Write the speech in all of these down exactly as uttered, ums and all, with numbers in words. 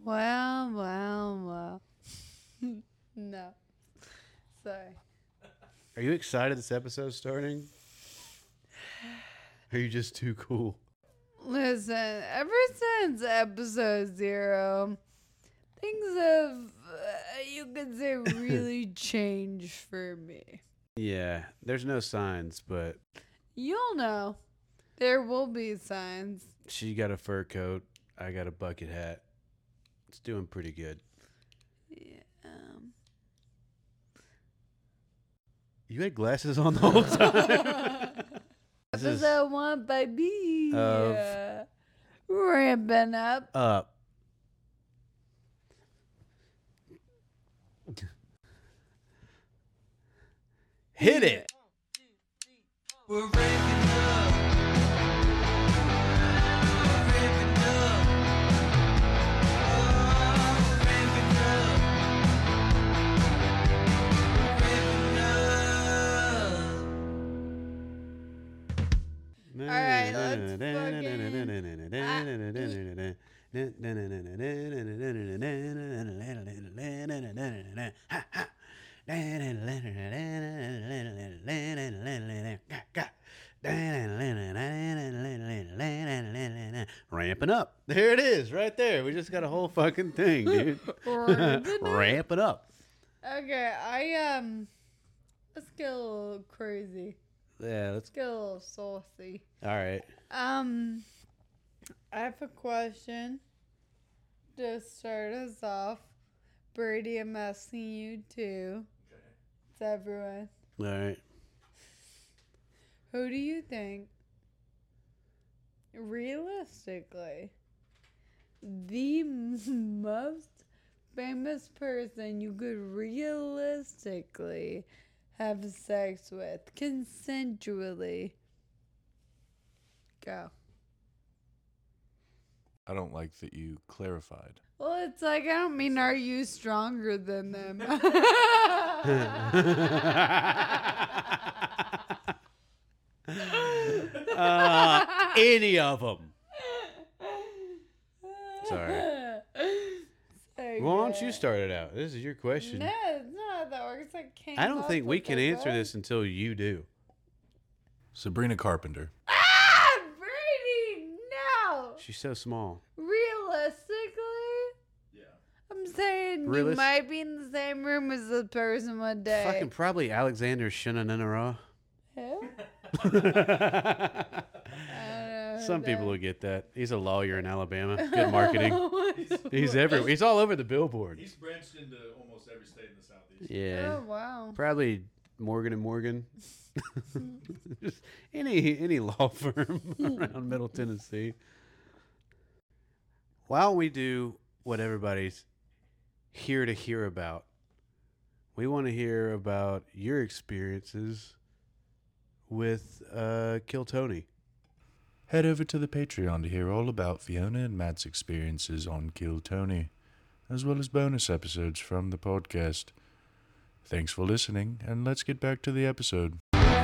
Well, well, well. No. Sorry. Are you excited this episode's starting? Are you just too cool? Listen, ever since episode zero, things have, uh, you could say, really changed for me. Yeah, there's no signs, but You'll know. There will be signs. she got a fur coat. I got a bucket hat. It's doing pretty good. Yeah. Um. You had glasses on the whole time. This is Episode one, baby. Of- Uh, ramping up. up. Hit it. We're ramping up. We're ramping up. Oh, we're ramping up. We're ramping up. All right, let's Ramping up. There it is, right there. We just got a whole fucking thing, dude. Ramping up. Ramping up. Okay, I um, let's get a little crazy. Yeah, let's Let's get a little saucy. All right. Um, I have a question to start us off. Brady, I'm asking you too. It's everyone. All right. Who do you think, realistically, the m- most famous person you could realistically have sex with consensually? Go. I don't like that you clarified. Well, it's like, I don't mean, are you stronger than them? uh, any of them. Sorry. So Well, why don't good. you start it out? This is your question. No, it's not how that works. I can't. I don't think we can answer this until you do. Sabrina Carpenter. Ah, Brady, no. She's so small. Realistically, Yeah. I'm saying Realis- you might be in the same room as the person one day. Fucking probably Alexander Shinanara. Who? I don't know Some who people that- will get that. He's a lawyer in Alabama. Good marketing. He's everywhere. He's all over the billboard. He's branched into almost every state in the southeast. Yeah. Oh wow. Probably Morgan and Morgan. Just any any law firm around Middle Tennessee. Why don't we do what everybody's here to hear about? We want to hear about your experiences with uh, Kill Tony. Head over to the Patreon to hear all about Fiona and Matt's experiences on Kill Tony, as well as bonus episodes from the podcast. Thanks for listening, and let's get back to the episode.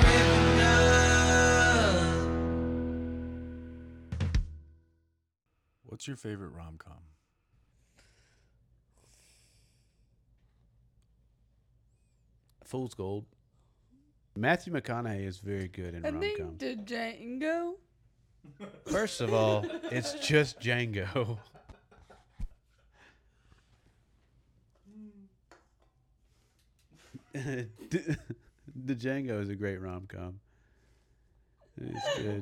What's your favorite rom-com? Fool's Gold. Matthew McConaughey is very good in I rom think coms. the Django. First of all, it's just Django. the Django is a great rom com. It's good.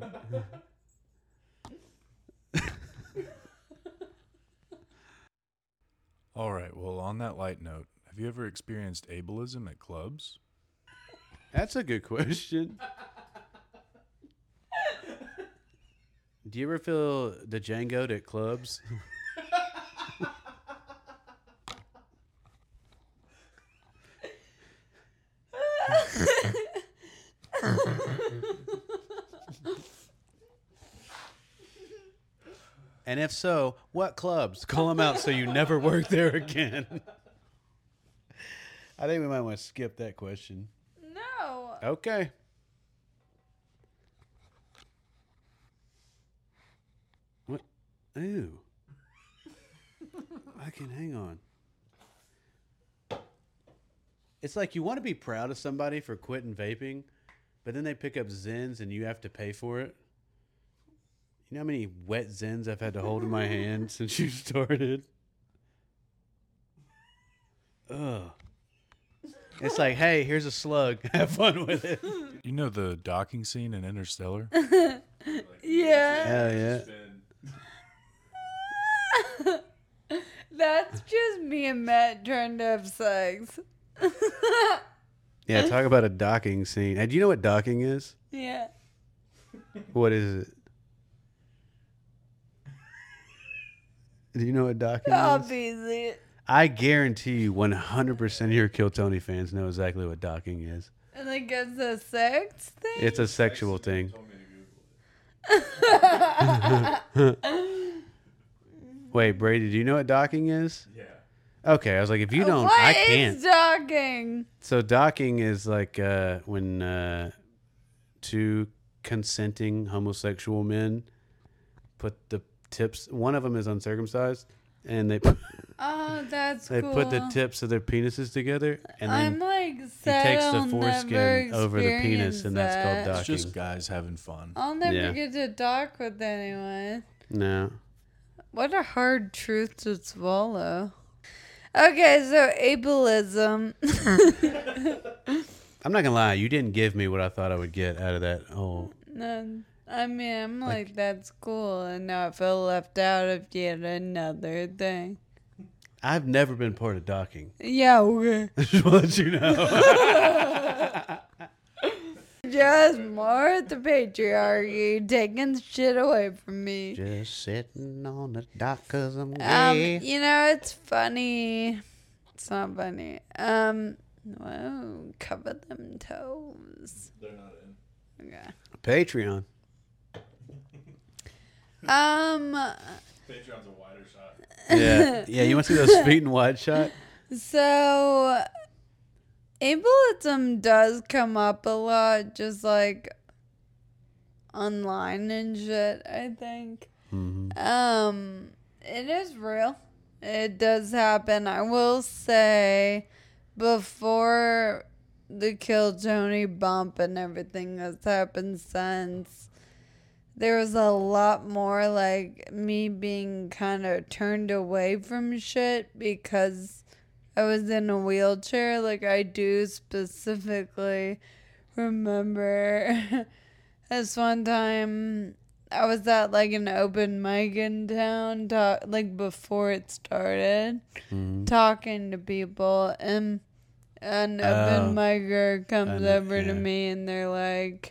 All right, well, on that light note, have you ever experienced ableism at clubs? That's a good question. Do you ever feel the Django at clubs? And if so, what clubs? Call them out so you never work there again. I think we might want to skip that question. No. Okay. What? Ew. I can hang on. It's like you want to be proud of somebody for quitting vaping, but then they pick up Zens and you have to pay for it. You know how many wet Zens I've had to hold in my hand since you started? Ugh. It's like, hey, here's a slug. Have fun with it. You know the docking scene in Interstellar? Yeah. Hell yeah. That's just me and Matt trying to have sex. Yeah, talk about a docking scene. Hey, do you know what docking is? Yeah. What is it? Do you know what docking is? Obviously. I guarantee you one hundred percent of your Kill Tony fans know exactly what docking is. And like it's a sex thing? It's a sexual thing. Told me to Google it. Wait, Brady, do you know what docking is? Yeah. Okay, I was like, if you don't, What I is can't. docking? So docking is like uh, when uh, two consenting homosexual men put the tips. One of them is uncircumcised, and they Oh, that's they cool. put the tips of their penises together, and I'm then like he sad takes the I'll foreskin never over the penis, experience and that's called that. docking. It's just guys having fun. I'll never Yeah. get to dock with anyone. No. What a hard truth to swallow. Okay, so ableism. I'm not gonna lie, you didn't give me what I thought I would get out of that whole. No, I mean, I'm like, that's cool, and now I feel left out of yet another thing. I've never been part of docking. Yeah, okay. Just want to let you know. Just more at the patriarchy, taking shit away from me. Just sitting on the dock cause I'm Um, gay. you know, it's funny. It's not funny. Um, whoa, cover them toes. They're not in. Okay. Patreon. Um, Patreon's a wider shot. Yeah, yeah. You want to see those feet in wide shot? so ableism does come up a lot, just like online and shit, I think. Mm-hmm. Um, it is real. It does happen. I will say, before the Kill Tony bump and everything that's happened since, there was a lot more like me being kind of turned away from shit because I was in a wheelchair. Like, I do specifically remember this one time I was at like an open mic in town, talk, like before it started, Mm-hmm. talking to people, and an Oh. open micer comes I know, over to yeah. me and they're like,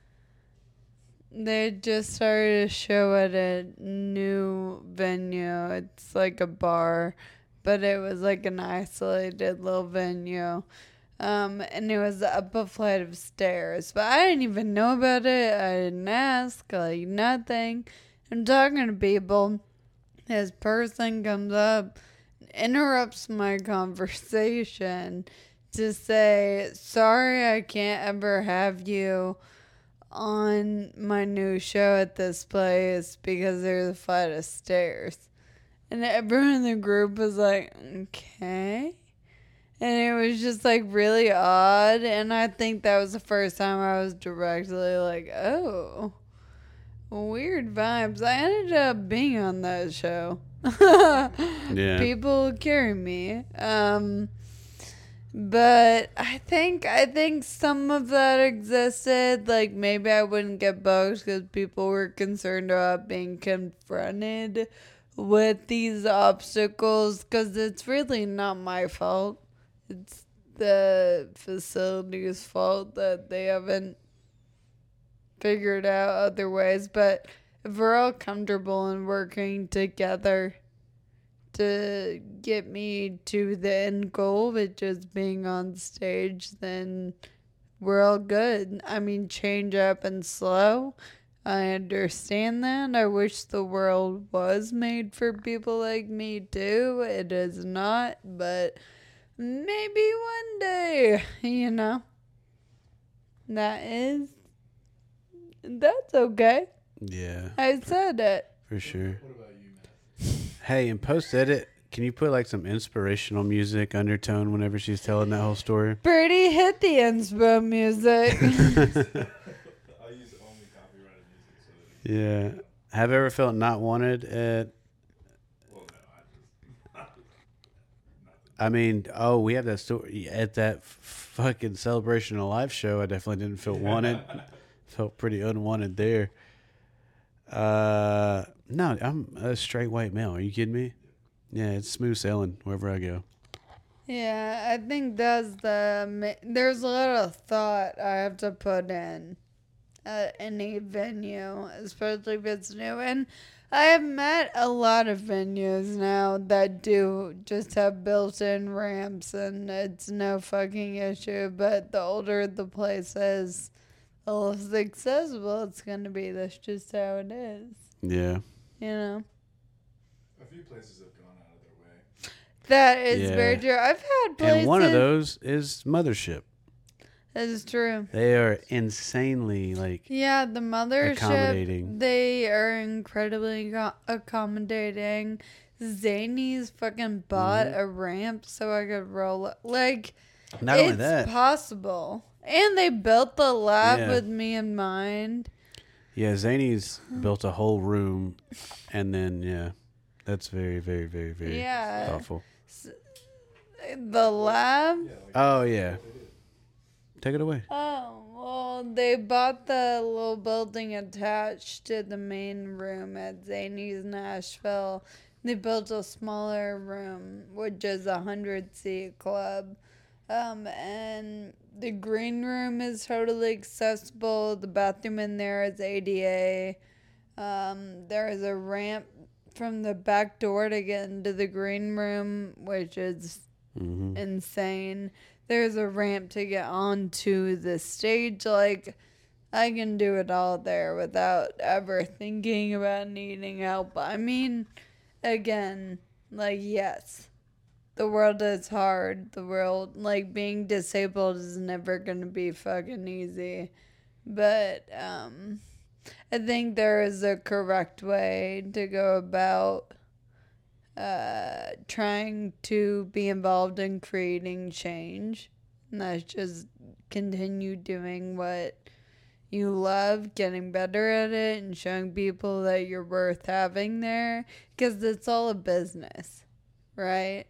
they just started a show at a new venue. It's like a bar, but it was like an isolated little venue. Um, and it was up a flight of stairs, but I didn't even know about it. I didn't ask, like nothing. I'm talking to people. This person comes up, interrupts my conversation to say, sorry, I can't ever have you on my new show at this place because there's a flight of stairs. And everyone in the group was like, okay. And it was just like really odd. And I think that was the first time I was directly like, oh, weird vibes. I ended up being on that show. Yeah. People carry me. Um, but I think I think some of that existed. Like maybe I wouldn't get booked because people were concerned about being confronted with these obstacles because it's really not my fault. It's the facility's fault that they haven't figured out other ways. But if we're all comfortable and working together to get me to the end goal, which is being on stage, then we're all good. I mean, change up and slow. I understand that. I wish the world was made for people like me too. It is not, but maybe one day, you know. That is, that's okay. Yeah, I said it. for sure. What about you, Matt? Hey, in post edit, Can you put like some inspirational music undertone whenever she's telling that whole story? Birdie, hit the inspo music. I'll use only copyrighted music so that he Yeah. Have you ever felt not wanted at? well, no, I just I mean, oh, we have that story at that f- fucking Celebration of Life show. I definitely didn't feel wanted. Felt pretty unwanted there. Uh, no, I'm a straight white male. Are you kidding me? Yeah, it's smooth sailing wherever I go. Yeah, I think that's the. ma- There's a lot of thought I have to put in at any venue, especially if it's new. And I have met a lot of venues now that do just have built in ramps and it's no fucking issue. But the older the place is, the less accessible it's going to be. That's just how it is, Yeah. you know? a few places have gone out of their way. That is Yeah. very true. I've had places. And one of those is Mothership. That is true. They are insanely like Yeah, the mothership, accommodating. they are incredibly co- accommodating. Zany's fucking bought Mm-hmm. a ramp so I could roll it. Like, Not it's only that, possible. And they built the lab Yeah. with me in mind. yeah, Zany's built a whole room, and then yeah, that's very, very, very, very Yeah. thoughtful. The lab? Oh yeah, take it away. Oh, well, they bought the little building attached to the main room at Zany's Nashville. They built a smaller room, which is a hundred seat club. Um, and the green room is totally accessible. The bathroom in there is A D A. Um, there is a ramp from the back door to get into the green room, which is Mm-hmm. insane. There's a ramp to get onto the stage. Like, I can do it all there without ever thinking about needing help. I mean, again, like, yes, the world is hard. The world, like, being disabled is never going to be fucking easy. But, um, I think there is a correct way to go about uh, trying to be involved in creating change. And that's just continue doing what you love, getting better at it, and showing people that you're worth having there. Because it's all a business, right?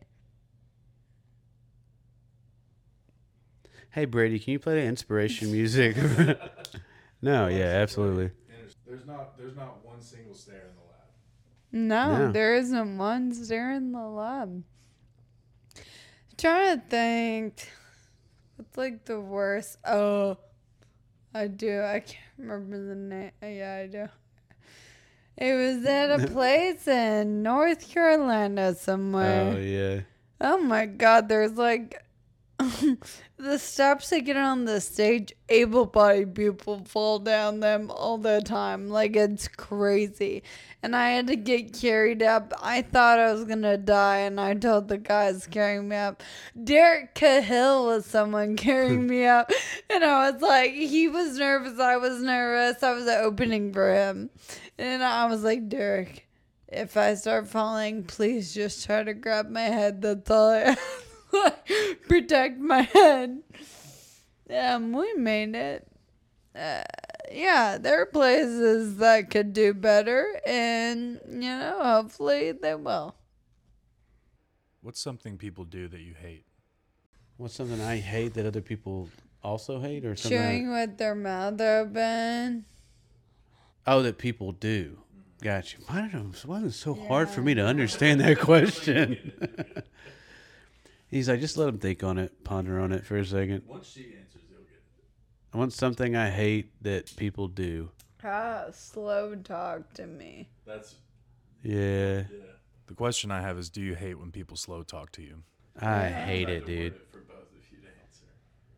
Hey Brady, can you play the inspiration music? No, yeah, absolutely. There's not there's not one single stair in the lab. No, No. there isn't one stair in the lab. Trying to think. What's like the worst? Oh, I do. I can't remember the name. Yeah, I do. It was at a place in North Carolina somewhere. Oh yeah. Oh my God, there's like the steps to get on the stage, able-bodied people fall down them all the time. Like, it's crazy. And I had to get carried up. I thought I was gonna die, and I told the guys carrying me up. Derek Cahill was someone carrying me up. And I was like, he was nervous, I was nervous. I was opening for him. And I was like, Derek, if I start falling, please just try to grab my head. That's all I ask. Protect my head. Um, we made it. Uh, yeah, there are places that could do better, and you know, hopefully they will. What's something people do that you hate? What's something I hate that other people also hate, or something? Chewing with their mouth open. Oh, that people do. Gotcha. Why did it, why was it so hard for Yeah. me to understand that question? He's like, just let him think on it, ponder on it for a second. Once she answers, he'll get it. I want something I hate that people do. Ah, slow talk to me. That's Yeah, yeah. The question I have is, do you hate when people slow talk to you? I hate it, Tried to word dude. it for both of you to answer.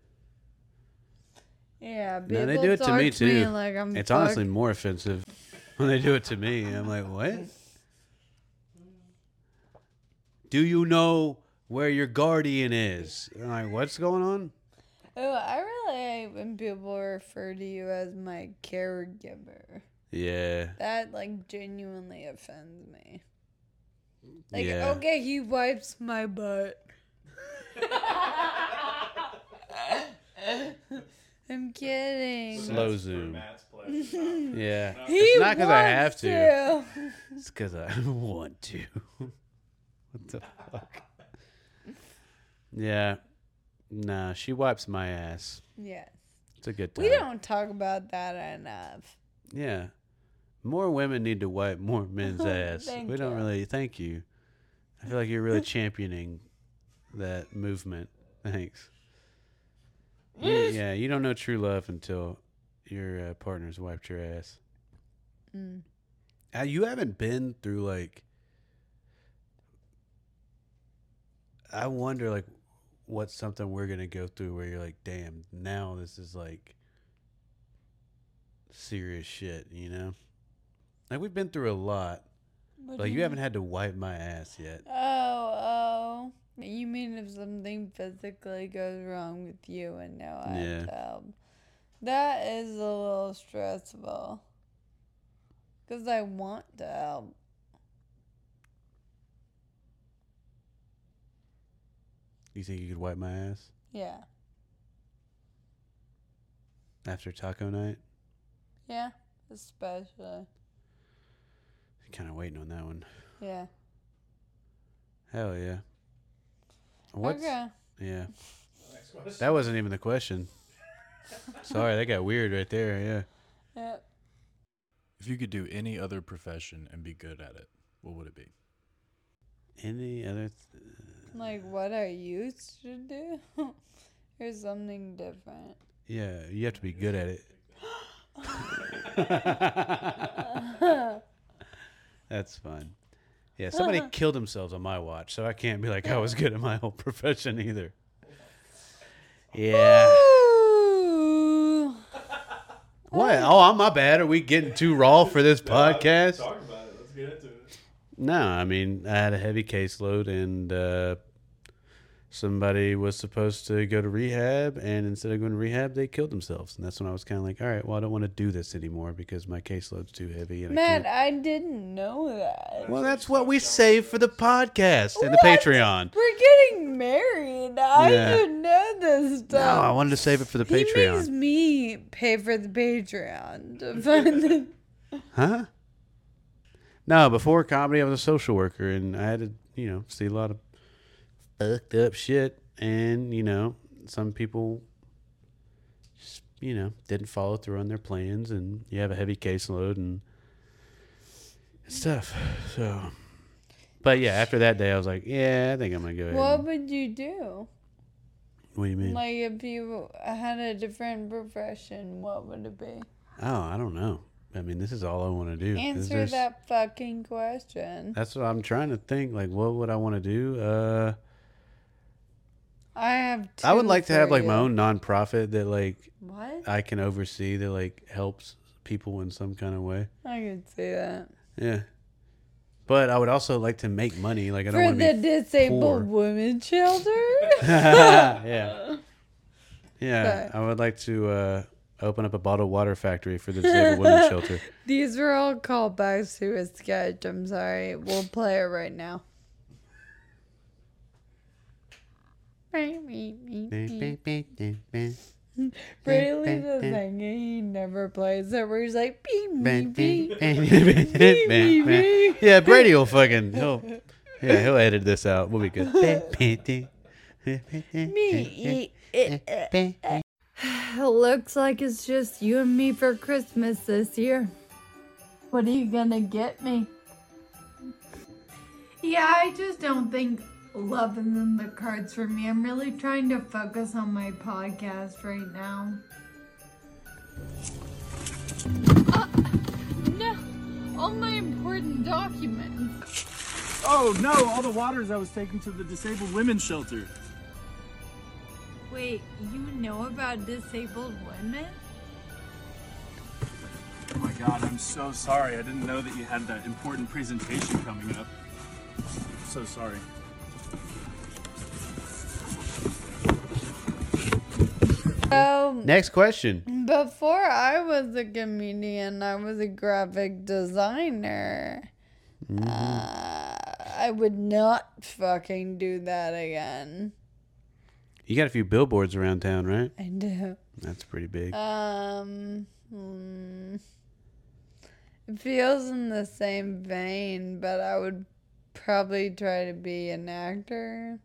Yeah, No, they people do it to talk me too. like I'm It's fuck- honestly more offensive when they do it to me. I'm like, what? Do you know where your guardian is? I'm like, what's going on? Oh, I really hate when people refer to you as my caregiver. Yeah. That like genuinely offends me. Like, Yeah. okay, he wipes my butt. I'm kidding. Slow That's for zoom. Matt's pleasure. Yeah. He It's not because I have wants to. It's because I want to. What the fuck? Yeah. Nah, she wipes my ass. Yes. It's a good time. We don't talk about that enough. Yeah. More women need to wipe more men's ass. Thank we don't you. really. Thank you. I feel like you're really championing that movement. Thanks. You- yeah, you don't know true love until your uh, partner's wiped your ass. Mm. Uh, you haven't been through like. I wonder, like, what's something we're gonna go through where you're like, damn, now this is like serious shit, you know? Like, we've been through a lot. What Like, do you you haven't had to wipe my ass yet. Oh, oh. You mean if something physically goes wrong with you and now I Yeah. have to help? That is a little stressful. Because I want to help. You think you could wipe my ass Yeah. after taco night? Yeah. Especially. Kind of waiting on that one. Yeah. Hell yeah. What's, Okay. Yeah. Next question. That wasn't even the question. Sorry, that got weird right there. Yeah. Yep. If you could do any other profession and be good at it, what would it be? Any other? Th- Like what I used to do? Or something different. yeah, you have to be good at it. That's fun. Yeah, somebody killed themselves on my watch, so I can't be like I was good at my whole profession either. Yeah. Ooh. What? Oh, my bad. Are we getting too raw for this podcast? Talk about it. Let's get into it. No, I mean, I had a heavy caseload, and uh, somebody was supposed to go to rehab, and instead of going to rehab, they killed themselves. And that's when I was kind of like, all right, well, I don't want to do this anymore because my caseload's too heavy. And I Matt, can't. I didn't know that. Well, that's what we save for the podcast and the What? Patreon. We're getting married. I Yeah. didn't know this No, stuff. I wanted to save it for the He makes Patreon. me pay for the Patreon to find the. Huh? No, before comedy, I was a social worker, and I had to, you know, see a lot of fucked up shit. And, you know, some people, just, you know, didn't follow through on their plans, and you have a heavy caseload, and it's tough. So, but yeah, after that day, I was like, yeah, I think I'm going to go ahead. What and- would you do? what do you mean? Like if you had a different profession, what would it be? Oh, I don't know. I mean, this is all I want to do. Is Answer there's- that fucking question. That's what I'm trying to think. Like, what would I want to do? Uh, I have. Two I would like to have for like my you. own nonprofit that like What? I can oversee that like helps people in some kind of way. I could see that. Yeah. But I would also like to make money. Like I don't For want the to be disabled women shelter. yeah. Yeah. Okay. I would like to uh, open up a bottled water factory for the disabled women's shelter. These were all callbacks to a sketch. I'm sorry. We'll play it right now. Braylee the thing he never plays it where he's like beep beep beep beep beep beep. Yeah, Brady will fucking he'll yeah he'll edit this out. We'll be good. Me. Looks like it's just you and me for Christmas this year. What are you gonna get me? Yeah, I just don't think love is in the cards for me. I'm really trying to focus on my podcast right now. Uh, no, all my important documents. Oh no, all the waters I was taking to the disabled women's shelter. Wait, you know about disabled women? Oh my god, I'm so sorry. I didn't know that you had that important presentation coming up. I'm so sorry. So, Next question. before I was a comedian, I was a graphic designer. Uh, I I would not fucking do that again. You got a few billboards around town, right? I do. That's pretty big. Um, hmm. It feels in the same vein, but I would probably try to be an actor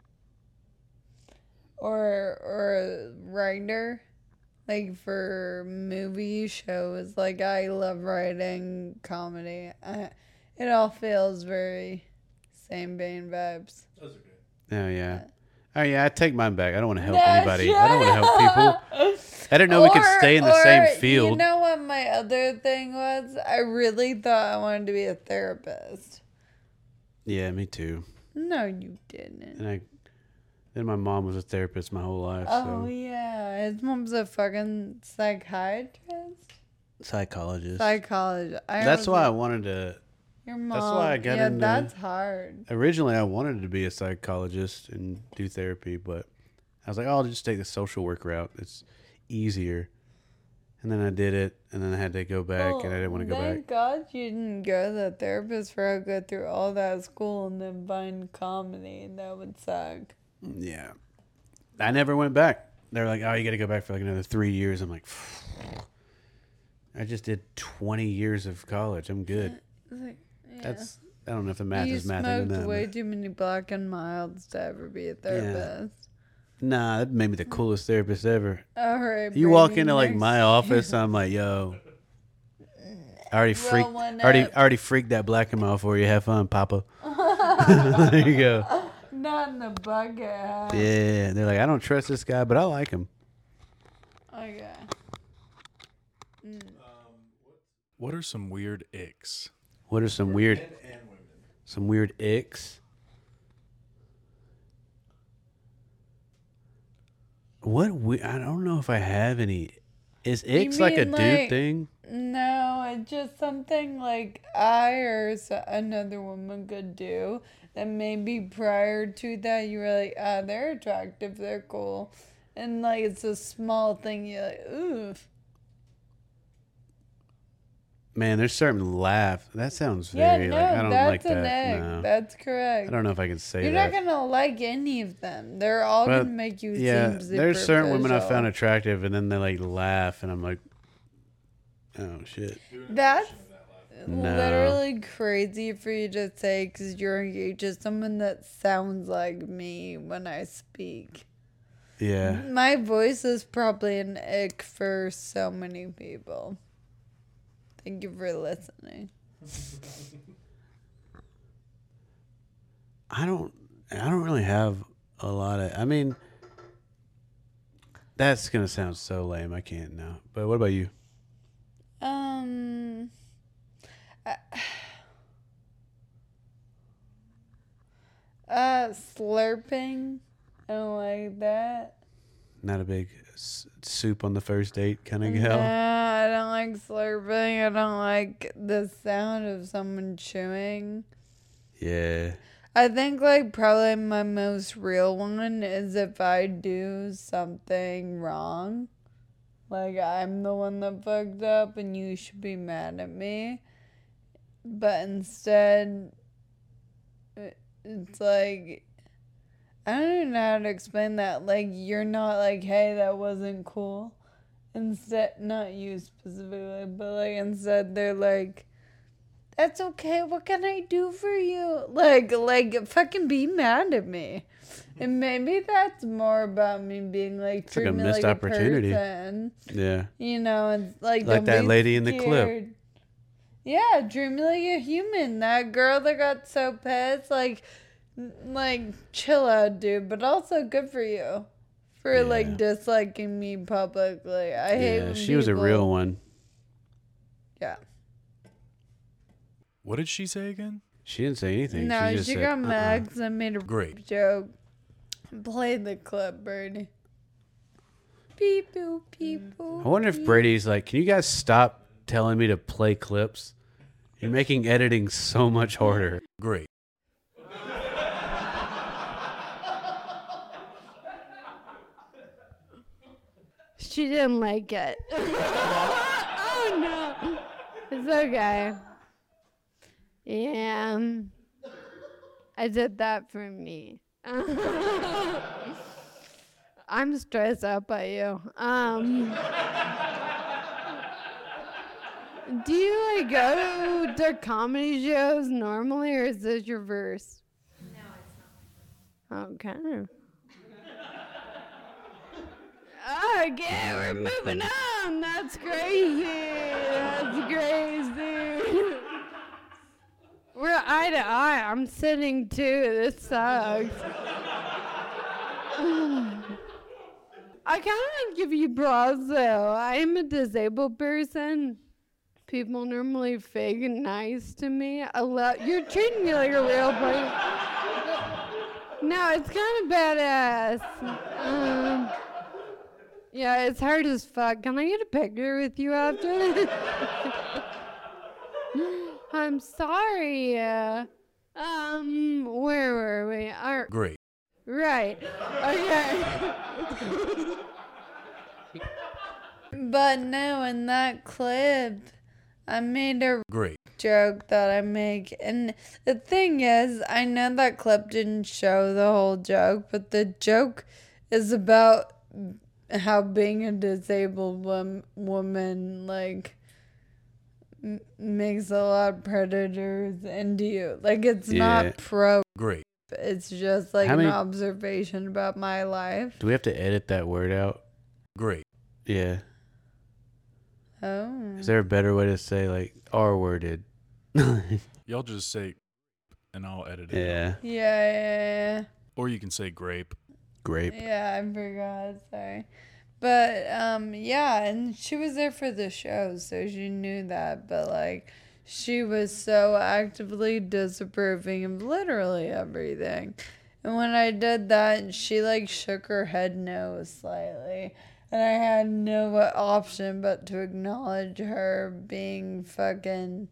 or or a writer, like for movie shows. Like I love writing comedy. I, it all feels very same vein vibes. Those are good. Oh yeah. Oh yeah. I take mine back. I don't want to help No, anybody. I don't want to help people. I didn't know we could Or- stay in the or, same field. You know what my other thing was? I really thought I wanted to be a therapist. Yeah, me too. No, you didn't. And I, then my mom was a therapist my whole life. Oh, So yeah. His mom's a fucking psychiatrist? psychologist. Psychologist. I That's was why I like, wanted to. Your mom. that's why I got yeah, into- that's hard. Originally, I wanted to be a psychologist and do therapy, but I was like, oh, I'll just take the social work route. It's easier. And then I did it, and then I had to go back, and I didn't want to go Thank back. God you didn't go to the therapist for I go through all that school and then find comedy. That would suck. Yeah. I never went back. They were like, oh, you got to go back for like another three years. I'm like, I just did twenty years of college. I'm good. It's like, yeah. That's, I don't know if the math you is mathing smoked in that. way but- too many black and milds to ever be a therapist. Nah, that made me the coolest therapist ever. All right. You walk Brady, into like next. my office, I'm like, yo. I already Roll freaked. one Already, up. already freaked that black and mild for you. Have fun, Papa. There you go. Not in the bucket hat. Yeah, they're like, I don't trust this guy, but I like him. Okay. What are some weird icks? What are some weird, Men and women. some weird icks? What we? I don't know if I have any. Is icks like a mean, dude like- thing? No, it's just something like I or s- another woman could do. That maybe prior to that you were like, ah, they're attractive, they're cool. And like it's a small thing, you're like, ooh. Man, there's certain laugh. That sounds Yeah, very no, like I don't that's like an that. egg. No. That's correct. I don't know if I can say You're that. not gonna like any of them. They're all But, gonna make you yeah, seem super there's certain women I visual. found attractive, and then they like laugh, and I'm like, oh shit. That's No. literally crazy for you to say because you're engaged to someone that sounds like me when I speak. Yeah. My voice is probably an ick for so many people. Thank you for listening. I don't I don't really have a lot of I mean that's gonna sound so lame, I can't now. But what about you? Um, I- uh, slurping. I don't like that. Not a big s- soup on the first date kind of No, gal? I don't like slurping. I don't like the sound of someone chewing. Yeah. I think like probably my most real one is if I do something wrong. Like I'm the one that fucked up and you should be mad at me. But instead it- it's like I don't even know how to explain that. Like you're not like, hey, that wasn't cool. Instead, not you specifically, but like instead they're like, that's okay. What can I do for you? Like, like, fucking be mad at me. And maybe that's more about me being like, It's like treat a me missed like opportunity. a person. Yeah. You know, it's like Like don't that be lady in the clip. scared. Yeah, treat me like a human. That girl that got so pissed, like, n- like chill out, dude. But also good for you for Yeah. like disliking me publicly. I hate. Yeah, when she was a people- real one. Yeah. What did she say again? She didn't say anything. No, she she, just said, got uh-uh. mad because I made a Great. joke. Play the clip, Birdie. Beep boop beep boop. I wonder if beep. Brady's like, can you guys stop telling me to play clips? You're making editing so much harder. Great. She didn't like it. Oh no. It's okay. Yeah. I did that for me. I'm stressed out by you. Um, do you like go to comedy shows normally, or is this your verse? No, it's not. Okay. Okay, we're moving on. That's crazy. That's crazy. We're eye to eye. I'm sitting too. This sucks. I kind of give you bras though. I'm a disabled person. People normally fake and nice to me. I love you're treating me like a real person. No, it's kind of badass. Um, yeah, it's hard as fuck. Can I get a picture with you after? I'm sorry. Uh, um, where were we? Our, Great. right. Okay. But no, in that clip, I made a Great. joke that I make. And the thing is, I know that clip didn't show the whole joke, but the joke is about how being a disabled wom- woman, like, m- makes a lot of predators into you. Like, it's Yeah. not pro. Great. It's just like How an many- observation about my life. Do we have to edit that word out? Great. Yeah. Oh. Is there a better way to say like R worded? Y'all just say, and I'll edit it. Yeah. Yeah, yeah, Or you can say grape. Grape. yeah. Yeah, I forgot. Sorry. But, um, yeah, and she was there for the show, so she knew that. But, like, she was so actively disapproving of literally everything. And when I did that, she, like, shook her head no slightly. And I had no option but to acknowledge her being fucking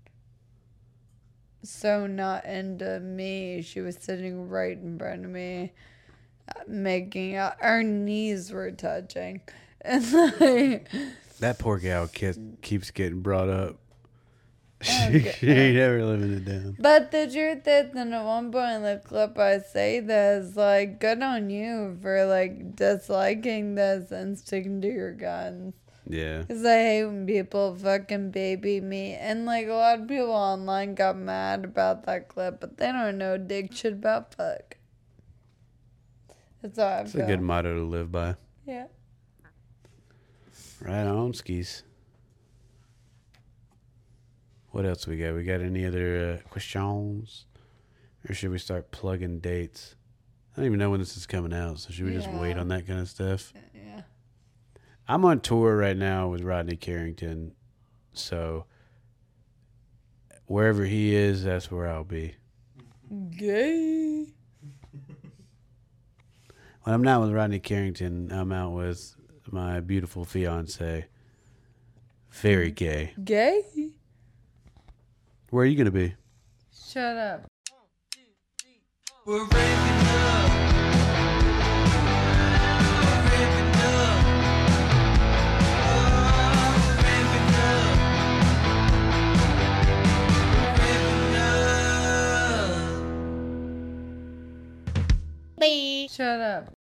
so not into me. She was sitting right in front of me, uh, making out. Our knees were touching. And, like, That poor gal ke- keeps getting brought up. Okay. She ain't ever living it down. but the truth is, and at one point in the clip, I say this, like, good on you for, like, disliking this and sticking to your guns. Yeah. Because I hate when people fucking baby me. And, like, a lot of people online got mad about that clip, but they don't know dick shit about fuck. That's all I've It's a got. good motto to live by. Yeah. Right on, skis. What else we got? We got any other uh, questions? Or should we start plugging dates? I don't even know when this is coming out, so should we just wait Yeah. on that kind of stuff? Yeah. I'm on tour right now with Rodney Carrington, so wherever he is, that's where I'll be. Gay. When I'm not with Rodney Carrington, I'm out with my beautiful fiance. Very gay. Gay? Where are you gonna be? Shut up. We're raping up. We're raping up. Oh, we're raping up. We're raping up. Shut up.